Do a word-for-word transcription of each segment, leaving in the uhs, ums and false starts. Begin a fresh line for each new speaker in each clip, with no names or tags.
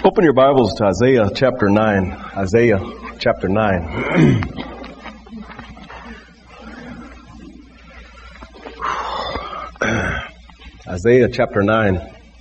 Open your Bibles to Isaiah chapter nine. Isaiah chapter nine. Isaiah chapter nine.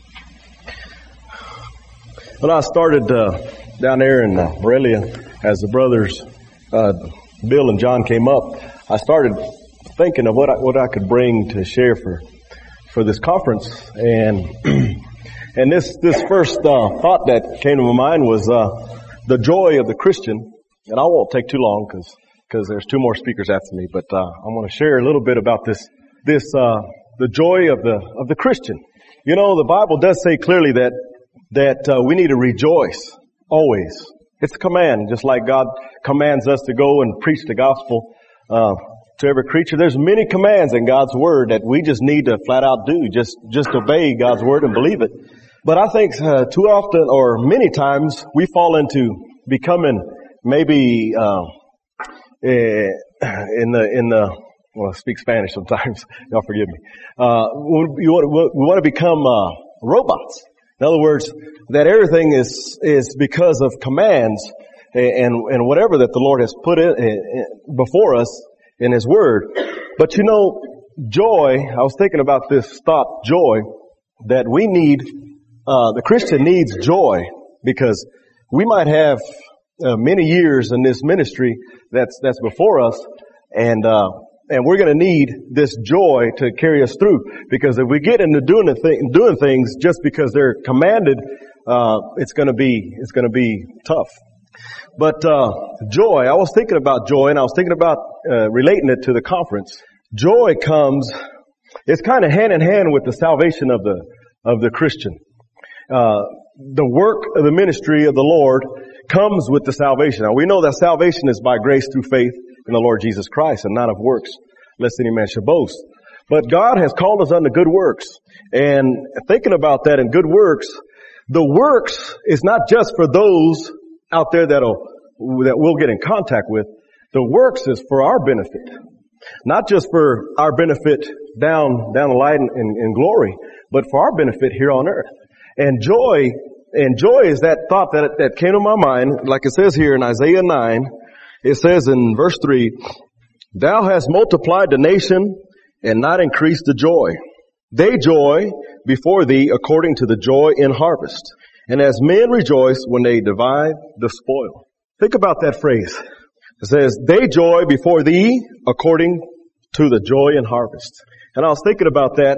When I started uh, down there in uh, Morelia, as the brothers uh, Bill and John came up, I started thinking of what I, what I could bring to share for for this conference, and and this this first uh, thought that came to my mind was uh, the joy of the Christian. And I won't take too long because because there's two more speakers after me, but uh, I want to share a little bit about this this uh, the joy of the of the Christian. You know, the Bible does say clearly that that uh, we need to rejoice always. It's a command, just like God commands us to go and preach the gospel uh, to every creature. There's many commands in God's word that we just need to flat out do. Just just obey God's word and believe it. But I think uh, too often, or many times, we fall into becoming maybe uh, in the in the well, I speak Spanish sometimes. Y'all forgive me. Uh, we, want, we want to become uh, robots. In other words, that everything is is because of commands and and whatever that the Lord has put in, in before us in His Word. But you know, joy. I was thinking about this thought, joy, that we need. Uh, the Christian needs joy because we might have uh, many years in this ministry that's that's before us, and uh, and we're going to need this joy to carry us through. Because if we get into doing the thing, doing things just because they're commanded, uh, it's going to be it's going to be tough. But uh, joy, I was thinking about joy, and I was thinking about uh, relating it to the conference. Joy comes; it's kind of hand in hand with the salvation of the of the Christian. Uh, the work of the ministry of the Lord comes with the salvation. Now we know that salvation is by grace through faith in the Lord Jesus Christ and not of works, lest any man should boast. But God has called us unto good works. And thinking about that in good works, the works is not just for those out there that'll, that we'll get in contact with. The works is for our benefit. Not just for our benefit down, down the line in, in glory, but for our benefit here on earth. And joy, and joy is that thought that, that came to my mind, like it says here in Isaiah nine. It says in verse three, "Thou hast multiplied the nation and not increased the joy. They joy before thee according to the joy in harvest. And as men rejoice when they divide the spoil." Think about that phrase. It says, "They joy before thee according to the joy in harvest." And I was thinking about that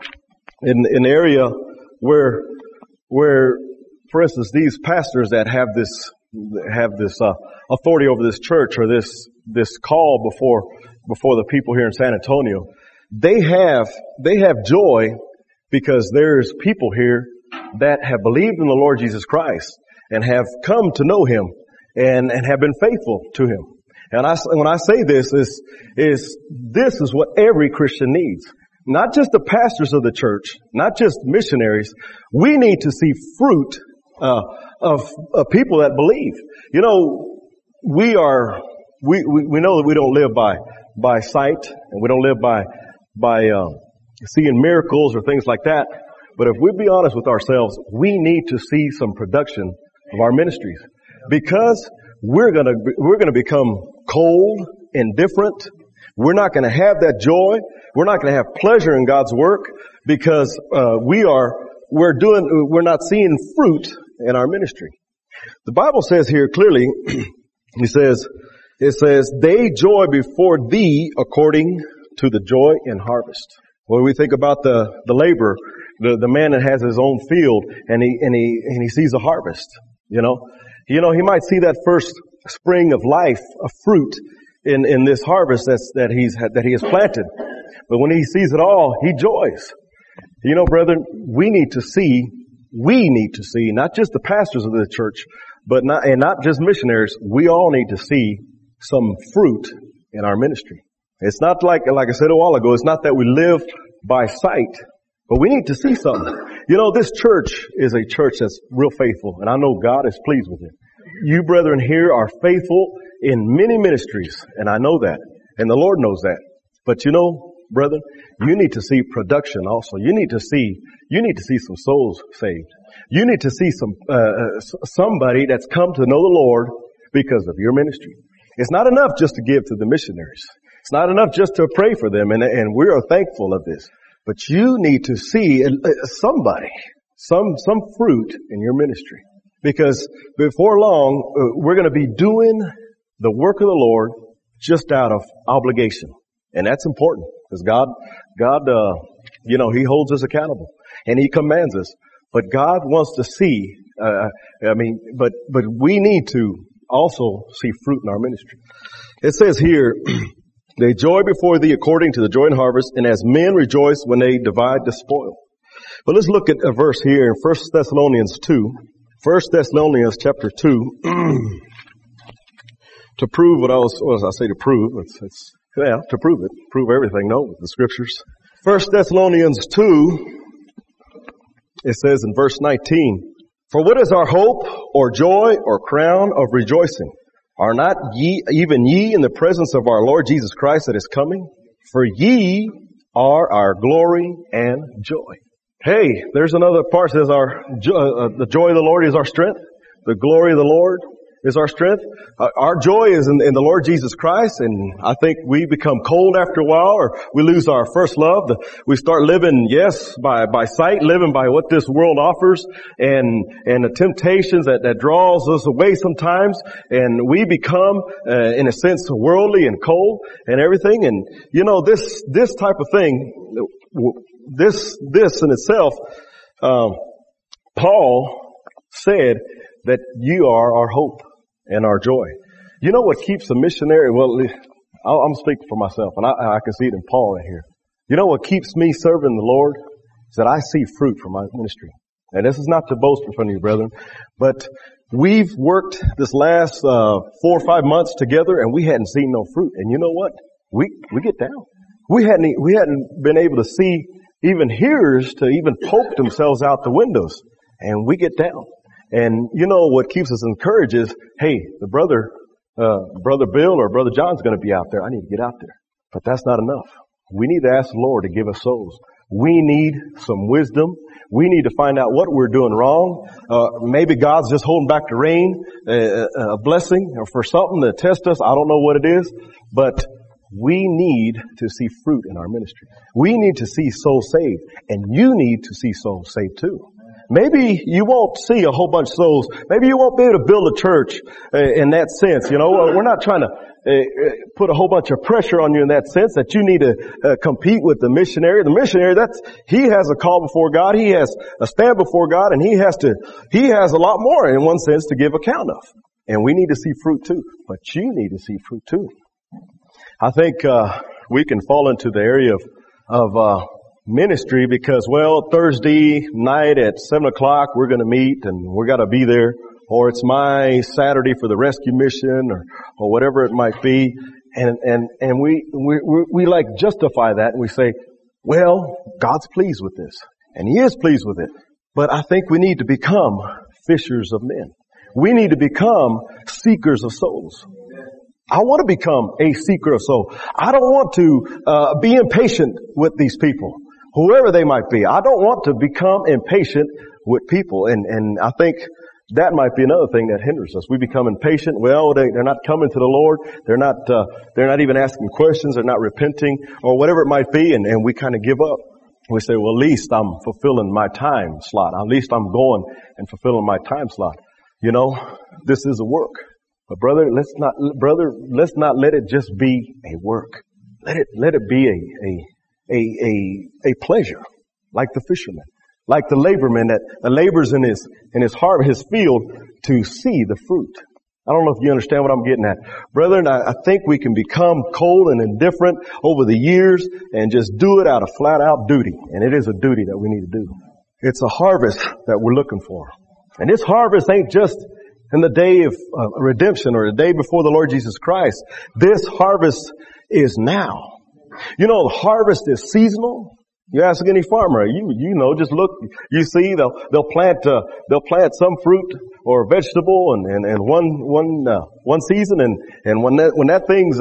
in, in the area where Where, for instance, these pastors that have this, have this, uh, authority over this church or this, this call before, before the people here in San Antonio, they have, they have joy because there's people here that have believed in the Lord Jesus Christ and have come to know Him and, and have been faithful to Him. And I, when I say this is, is, this is what every Christian needs. Not just the pastors of the church, not just missionaries. We need to see fruit uh, of, of people that believe. You know, we are we, we we know that we don't live by by sight, and we don't live by by uh, seeing miracles or things like that. But if we be honest with ourselves, we need to see some production of our ministries because we're gonna we're gonna become cold, indifferent. We're not going to have that joy. We're not going to have pleasure in God's work because uh, we are we're doing we're not seeing fruit in our ministry. The Bible says here clearly, He says it says they joy before thee according to the joy in harvest. When we think about the the laborer, the the man that has his own field and he and he and he sees a harvest, you know, you know he might see that first spring of life, of fruit. In, in this harvest that's, that he's, that he has planted. But when he sees it all, he joys. You know, brethren, we need to see, we need to see, not just the pastors of the church, but not, and not just missionaries, we all need to see some fruit in our ministry. It's not like, like I said a while ago, it's not that we live by sight, but we need to see something. You know, this church is a church that's real faithful, and I know God is pleased with it. You brethren here are faithful in many ministries, and I know that, and the Lord knows that. But you know, brethren, you need to see production also. You need to see, you need to see some souls saved. You need to see some, uh, somebody that's come to know the Lord because of your ministry. It's not enough just to give to the missionaries. It's not enough just to pray for them, and, and we are thankful of this. But you need to see somebody, some, some fruit in your ministry. Because before long, uh, we're going to be doing the work of the Lord just out of obligation. And that's important because God, God, uh, you know, He holds us accountable and He commands us. But God wants to see, uh, I mean, but, but we need to also see fruit in our ministry. It says here, they joy before thee according to the joy in harvest, and as men rejoice when they divide the spoil. But let's look at a verse here in First Thessalonians two. First Thessalonians chapter two. To prove what I was, what was I say to prove? It's, it's, yeah, to prove it. Prove everything, no, with the scriptures. First Thessalonians two, it says in verse nineteen, for what is our hope or joy or crown of rejoicing? Are not ye, even ye in the presence of our Lord Jesus Christ that is coming? For ye are our glory and joy. Hey, there's another part that says our, uh, the joy of the Lord is our strength. The glory of the Lord is our strength. Uh, our joy is in, in the Lord Jesus Christ, and I think we become cold after a while, or we lose our first love. The, we start living, yes, by by sight, living by what this world offers, and and the temptations that that draws us away sometimes, and we become, uh, in a sense, worldly and cold and everything. And you know, this this type of thing, this this in itself, um, Paul said that you are our hope and our joy. You know what keeps a missionary, well, I'm speaking for myself, and I, I can see it in Paul right here. You know what keeps me serving the Lord is that I see fruit from my ministry. And this is not to boast in front of you, brethren, but we've worked this last uh four or five months together, and we hadn't seen no fruit. And you know what? We we get down. We hadn't we hadn't been able to see even hearers to even poke themselves out the windows, and we get down. And you know what keeps us encouraged is, hey, the brother, uh, brother Bill or brother John's going to be out there. I need to get out there. But that's not enough. We need to ask the Lord to give us souls. We need some wisdom. We need to find out what we're doing wrong. Uh, maybe God's just holding back the rain, uh, a blessing or for something to test us. I don't know what it is, but we need to see fruit in our ministry. We need to see souls saved, and you need to see souls saved too. Maybe you won't see a whole bunch of souls. Maybe you won't be able to build a church uh, in that sense. You know, we're not trying to uh, put a whole bunch of pressure on you in that sense that you need to uh, compete with the missionary. The missionary, that's, he has a call before God. He has a stand before God, and he has to, he has a lot more in one sense to give account of. And we need to see fruit too. But you need to see fruit too. I think, uh, we can fall into the area of, of, uh, ministry because, well, Thursday night at seven o'clock we're going to meet and we're got to be there, or it's my Saturday for the rescue mission, or or whatever it might be, and and and we we we, we like justify that, and we say, well, God's pleased with this, and He is pleased with it, but I think we need to become fishers of men. We need to become seekers of souls. I want to become a seeker of souls. I don't want to uh, be impatient with these people, whoever they might be. I don't want to become impatient with people. And, and I think that might be another thing that hinders us. We become impatient. Well, they, they're not coming to the Lord. They're not, uh, they're not even asking questions. They're not repenting or whatever it might be. And, and we kind of give up. We say, well, at least I'm fulfilling my time slot. At least I'm going and fulfilling my time slot. You know, this is a work. But brother, let's not, brother, let's not let it just be a work. Let it, let it be a, a, a, a, a pleasure, like the fisherman, like the laborman that, that labors in his, in his heart, his field to see the fruit. I don't know if you understand what I'm getting at. Brethren, I, I think we can become cold and indifferent over the years and just do it out of flat out duty. And it is a duty that we need to do. It's a harvest that we're looking for. And this harvest ain't just in the day of uh, redemption or the day before the Lord Jesus Christ. This harvest is now. You know, the harvest is seasonal. You ask any farmer, you you know, just look, you see they'll they'll plant uh, they'll plant some fruit or vegetable and and, and one one uh, one season, and and when that when that thing's uh,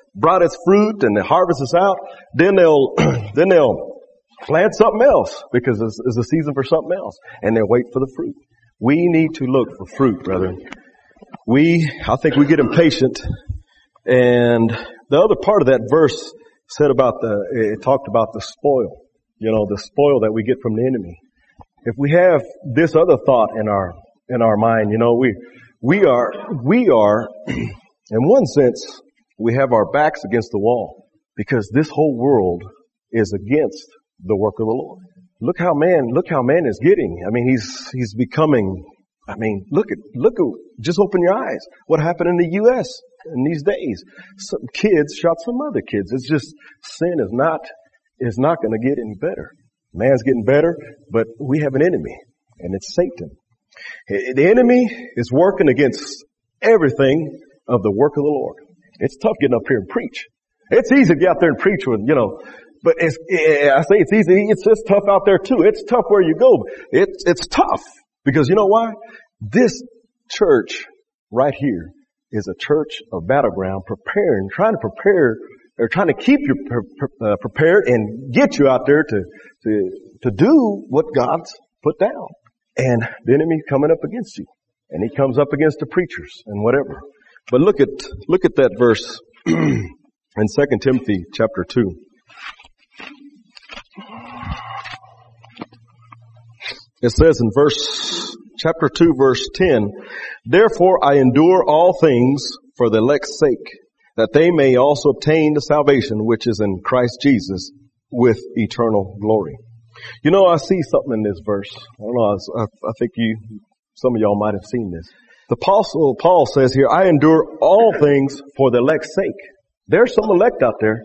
brought its fruit and the harvest is out, then they'll, then they'll plant something else because it's, it's a season for something else, and they'll wait for the fruit. We need to look for fruit, brethren. We, I think we get impatient, and the other part of that verse said about the, it talked about the spoil, you know, the spoil that we get from the enemy. If we have this other thought in our, in our mind, you know, we, we are, we are, in one sense, we have our backs against the wall because this whole world is against the work of the Lord. Look how man, look how man is getting. I mean, he's, he's becoming, I mean, look at, look at, just open your eyes. What happened in the U S in these days? Some kids shot some other kids. It's just, sin is not, is not going to get any better. Man's getting better, but we have an enemy, and it's Satan. The enemy is working against everything of the work of the Lord. It's tough getting up here and preach. It's easy to get out there and preach with, you know, but it's, I say it's easy. It's just tough out there too. It's tough where you go. It's, it's tough because you know why? This church right here is a church of battleground, preparing, trying to prepare, or trying to keep you pre- pre- uh, prepared and get you out there to, to, to do what God's put down. And the enemy coming up against you. And he comes up against the preachers and whatever. But look at, look at that verse in Second Timothy chapter two. It says in verse, chapter two, verse ten, therefore I endure all things for the elect's sake, that they may also obtain the salvation which is in Christ Jesus with eternal glory. You know, I see something in this verse. I don't know, I, I think you, some of y'all might have seen this. The apostle Paul says here, I endure all things for the elect's sake. There's some elect out there,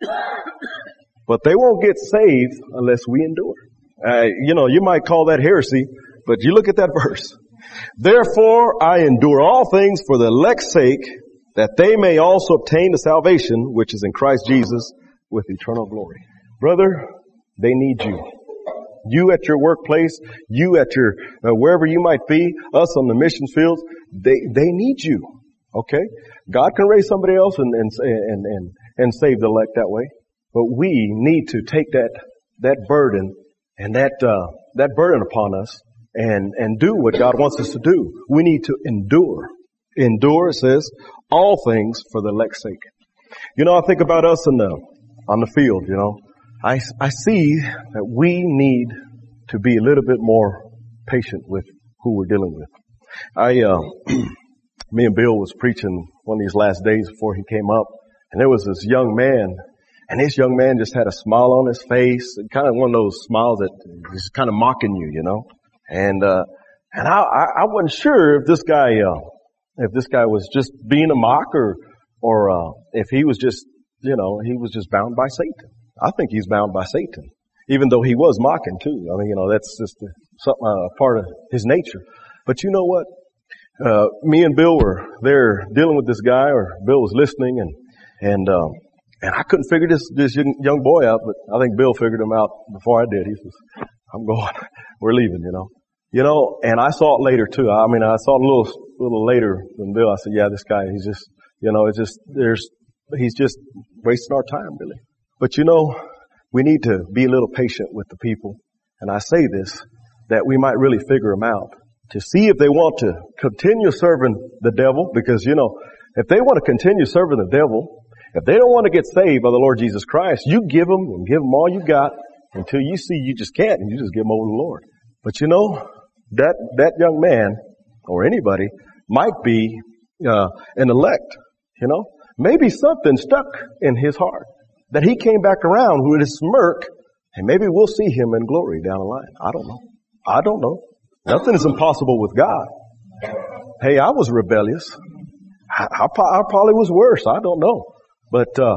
but they won't get saved unless we endure. Uh, you know, you might call that heresy, but you look at that verse. Therefore, I endure all things for the elect's sake, that they may also obtain the salvation which is in Christ Jesus with eternal glory. Brother, they need you. You at your workplace, you at your, uh, wherever you might be, us on the mission fields, they, they need you. Okay? God can raise somebody else and, and, and, and, and save the elect that way. But we need to take that, that burden and that, uh, that burden upon us and, and do what God wants us to do. We need to endure. Endure, it says, all things for the elect's sake. You know, I think about us in the, on the field, you know. I, I see that we need to be a little bit more patient with who we're dealing with. I, uh, me and Bill was preaching one of these last days before he came up, and there was this young man, and this young man just had a smile on his face, and kind of one of those smiles that is kind of mocking you, you know. And, uh, and I, I wasn't sure if this guy, uh, if this guy was just being a mock or, or, uh, if he was just, you know, he was just bound by Satan. I think he's bound by Satan, even though he was mocking too. I mean, you know, that's just a, something, a part of his nature. But you know what? Uh, me and Bill were there dealing with this guy, or Bill was listening, and, and, um, and I couldn't figure this, this young, young boy out, but I think Bill figured him out before I did. He says, I'm going, we're leaving, you know. You know, and I saw it later too. I mean, I saw it a little, little later than Bill. I said, yeah, this guy, he's just, you know, it's just, there's, he's just wasting our time, really. But you know, we need to be a little patient with the people. And I say this, that we might really figure them out to see if they want to continue serving the devil. Because, you know, if they want to continue serving the devil, if they don't want to get saved by the Lord Jesus Christ, you give them and give them all you got until you see you just can't, and you just give them over to the Lord. But you know, that, that young man or anybody might be, uh, an elect, you know, maybe something stuck in his heart, that he came back around with his smirk, and maybe we'll see him in glory down the line. I don't know. I don't know. Nothing is impossible with God. Hey, I was rebellious. I, I, I probably was worse. I don't know. But, uh,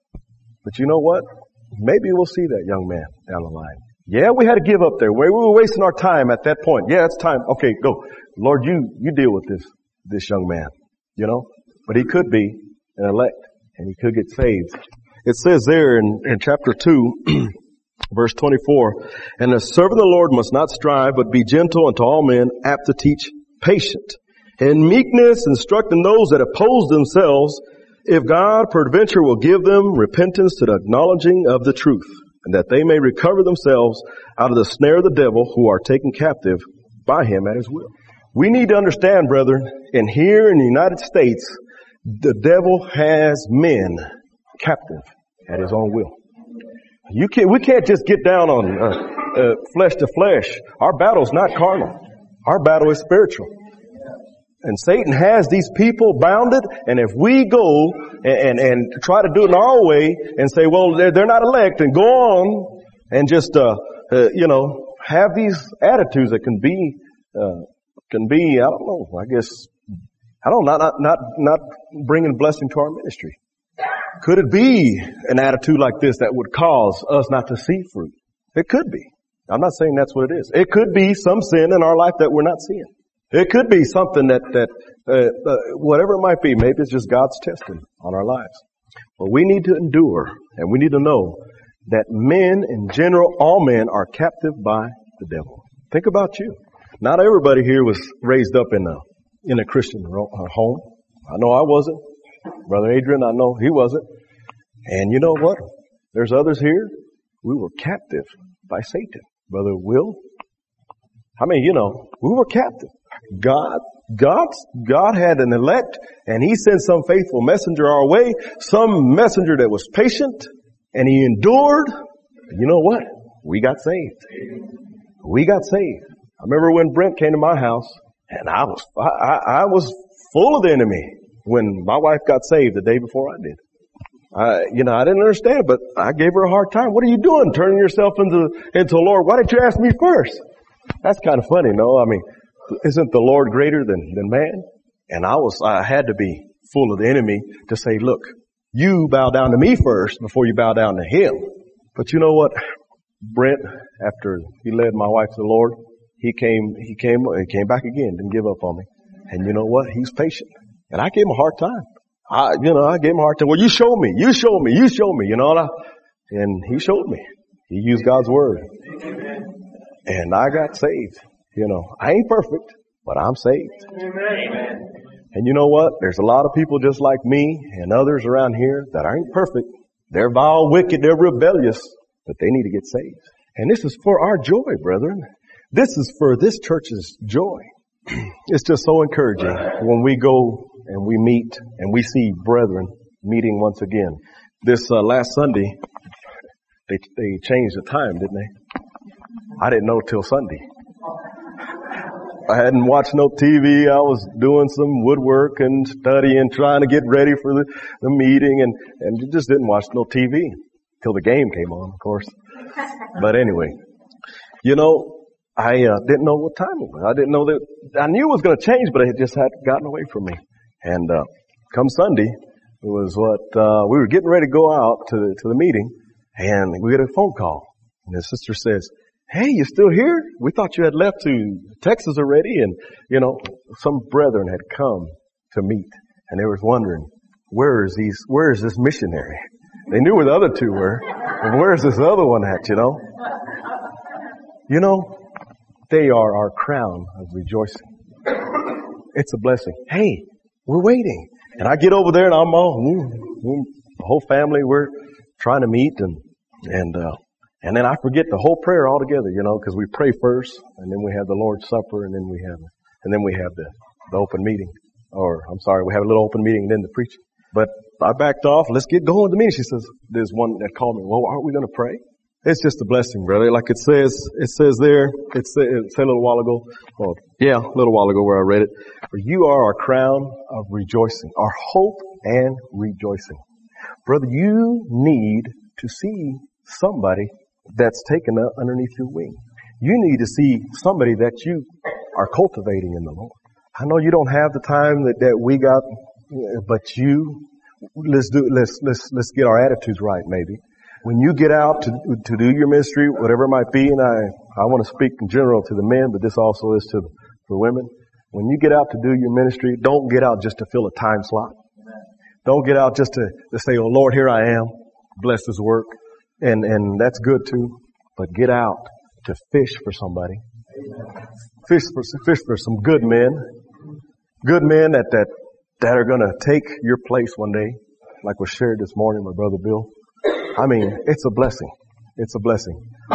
but you know what? Maybe we'll see that young man down the line. Yeah, we had to give up there. We were wasting our time at that point. Yeah, it's time. Okay, go. Lord, you, you deal with this, this young man, you know, but he could be an elect and he could get saved. It says there in, in chapter two, verse twenty-four, and the servant of the Lord must not strive, but be gentle unto all men, apt to teach, patient, and meekness, instructing those that oppose themselves, If God peradventure will give them repentance to the acknowledging of the truth, and that they may recover themselves out of the snare of the devil who are taken captive by him at his will. We need to understand, brethren, and here in the United States, the devil has men captive at his own will. You can't, we can't just get down on uh, uh, flesh to flesh. Our battle is not carnal. Our battle is spiritual. And Satan has these people bounded, and if we go and, and, and try to do it in our way and say, well, they're, they're not elect, and go on and just, uh, uh, you know, have these attitudes that can be, uh, can be, I don't know, I guess, I don't know, not, not, not bringing blessing to our ministry. Could it be an attitude like this that would cause us not to see fruit? It could be. I'm not saying that's what it is. It could be some sin in our life that we're not seeing. It could be something that, that, uh, uh, whatever it might be, maybe it's just God's testing on our lives. But we need to endure, and we need to know that men in general, all men are captive by the devil. Think about you. Not everybody here was raised up in a, in a Christian home. I know I wasn't. Brother Adrian, I know he wasn't. And you know what? There's others here. We were captive by Satan. Brother Will, I mean, you know, we were captive. God, God, God had an elect, and He sent some faithful messenger our way, some messenger that was patient, and he endured. You know what? We got saved. We got saved. I remember when Brent came to my house, and I was, I, I, I was full of the enemy when my wife got saved the day before I did. I, you know, I didn't understand, but I gave her a hard time. What are you doing, turning yourself into into the Lord? Why didn't you ask me first? That's kind of funny, no? I mean, isn't the Lord greater than, than man? And I was, I had to be full of the enemy to say, look, you bow down to me first before you bow down to Him. But you know what? Brent, after he led my wife to the Lord, he came, he came, he came back again, didn't give up on me. And you know what? He's patient. And I gave him a hard time. I, you know, I gave him a hard time. Well, you show me, you show me, you show me, you know, and, I, and he showed me. He used God's word. And I got saved. You know, I ain't perfect, but I'm saved. Amen. And you know what? There's a lot of people just like me and others around here that aren't perfect. They're vile, wicked, they're rebellious, but they need to get saved. And this is for our joy, brethren. This is for this church's joy. It's just so encouraging when we go and we meet and we see brethren meeting once again. This uh, last Sunday, they they changed the time, didn't they? I didn't know till Sunday. I hadn't watched no T V. I was doing some woodwork and studying, trying to get ready for the, the meeting, and, and just didn't watch no T V till the game came on, of course. But anyway, you know, I uh, didn't know what time it was. I didn't know that. I knew it was going to change, but it just had gotten away from me. And uh, come Sunday, it was what uh, we were getting ready to go out to the, to the meeting, and we get a phone call, and the sister says, "Hey, you still here? We thought you had left to Texas already." And, you know, some brethren had come to meet, and they was wondering, where is these, where is this missionary? They knew where the other two were, and where's this other one at, you know? You know, they are our crown of rejoicing. It's a blessing. Hey, we're waiting. And I get over there, and I'm all, the whole family, we're trying to meet, and, and, uh, And then I forget the whole prayer altogether, you know, because we pray first, and then we have the Lord's Supper, and then we have, and then we have the, the open meeting. Or, I'm sorry, we have a little open meeting, and then the preaching. But I backed off. Let's get going with the meeting. She says, there's one that called me. Well, aren't we going to pray? It's just a blessing, brother. Like it says, it says there, it said, it said a little while ago. Well, yeah, a little while ago where I read it. For you are our crown of rejoicing, our hope and rejoicing. Brother, you need to see somebody that's taken underneath your wing. You need to see somebody that you are cultivating in the Lord. I know you don't have the time that, that we got, but you, let's do, let's, let's, let's get our attitudes right, maybe. When you get out to, to do your ministry, whatever it might be, and I, I want to speak in general to the men, but this also is to, for women. When you get out to do your ministry, don't get out just to fill a time slot. Don't get out just to, to say, oh Lord, here I am. Bless this work. And, and that's good too, but get out to fish for somebody. Fish for, fish for some good men. Good men that, that, that are gonna take your place one day. like was shared this morning by Brother Bill. I mean, it's a blessing. It's a blessing.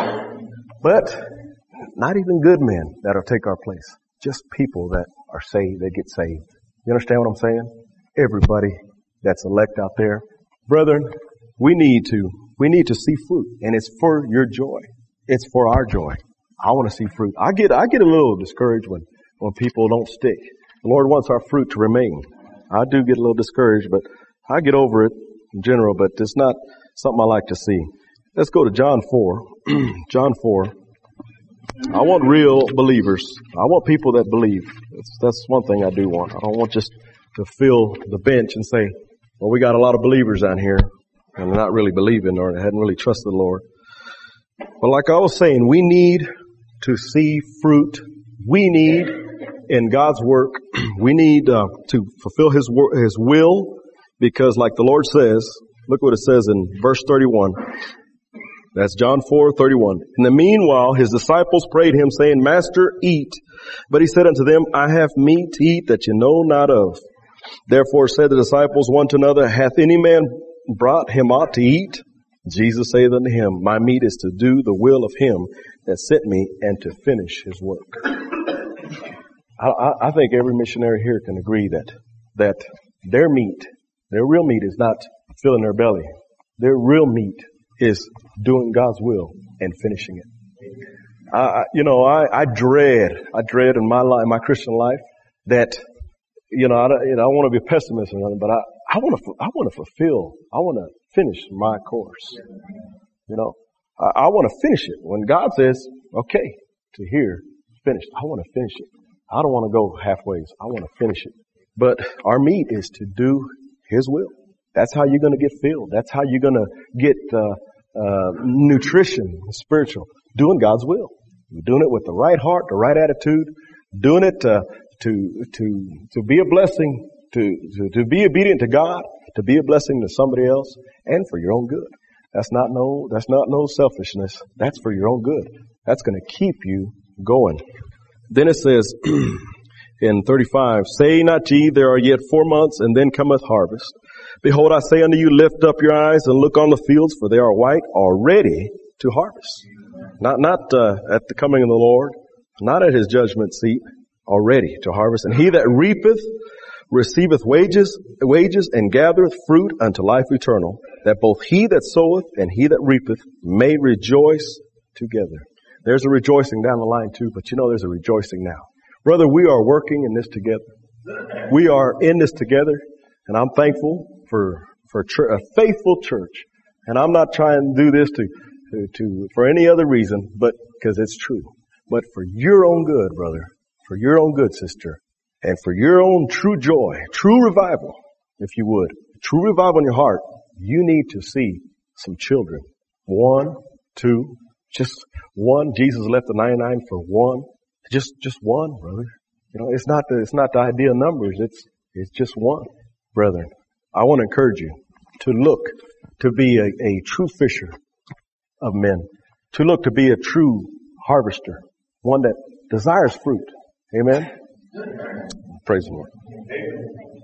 But not even good men that'll take our place. Just people that are saved, that get saved. You understand what I'm saying? Everybody that's elect out there. Brethren, we need to, we need to see fruit, and it's for your joy. It's for our joy. I want to see fruit. I get, I get a little discouraged when, when people don't stick. The Lord wants our fruit to remain. I do get a little discouraged, but I get over it in general, but it's not something I like to see. Let's go to John four. John four. I want real believers. I want people that believe. That's, that's one thing I do want. I don't want just to fill the bench and say, well, we got a lot of believers down here and they're not really believing or they hadn't really trusted the Lord. But like I was saying, we need to see fruit. We need in God's work, we need uh, to fulfill His wor- His will, because like the Lord says, look what it says in verse thirty-one. That's John four thirty-one. In the meanwhile, His disciples prayed Him, saying, Master, eat. But He said unto them, I have meat to eat that you know not of. Therefore said the disciples one to another, Hath any man brought him aught to eat? Jesus saith unto him, My meat is to do the will of Him that sent me, and to finish His work. I, I, I think every missionary here can agree that that their meat, their real meat, is not filling their belly. Their real meat is doing God's will and finishing it. I, I, you know, I, I dread, I dread in my life, my Christian life, that you know, I, you know, I want to be a pessimist or nothing, but I, I want to, I want to fulfill, I want to finish my course. You know, I, I want to finish it. When God says, okay, to here, finished, I want to finish it. I don't want to go halfway. I want to finish it. But our meat is to do His will. That's how you're going to get filled. That's how you're going to get uh, uh, nutrition, spiritual, doing God's will. You're doing it with the right heart, the right attitude, doing it uh, to to to be a blessing, to, to to be obedient to God, to be a blessing to somebody else, and for your own good. That's not no that's not no selfishness. That's for your own good. That's going to keep you going. Then it says in thirty-five, Say not ye, there are yet four months, and then cometh harvest. Behold, I say unto you, lift up your eyes and look on the fields, for they are white, already to harvest. Not not uh, at the coming of the Lord, not at His judgment seat, already to harvest. And he that reapeth receiveth wages, wages, and gathereth fruit unto life eternal, that both he that soweth and he that reapeth may rejoice together. There's a rejoicing down the line too, but you know there's a rejoicing now. Brother, we are working in this together. We are in this together, and I'm thankful for for a faithful church. And I'm not trying to do this to to, to for any other reason, but because it's true. But for your own good, brother, for your own good, sister, and for your own true joy, true revival, if you would, true revival in your heart, you need to see some children. One, two, just one. Jesus left the ninety-nine for one. Just, just one, brother. You know, it's not the, it's not the idea of numbers. It's, it's just one. Brethren, I want to encourage you to look to be a, a true fisher of men, to look to be a true harvester, one that desires fruit. Amen. Praise the Lord.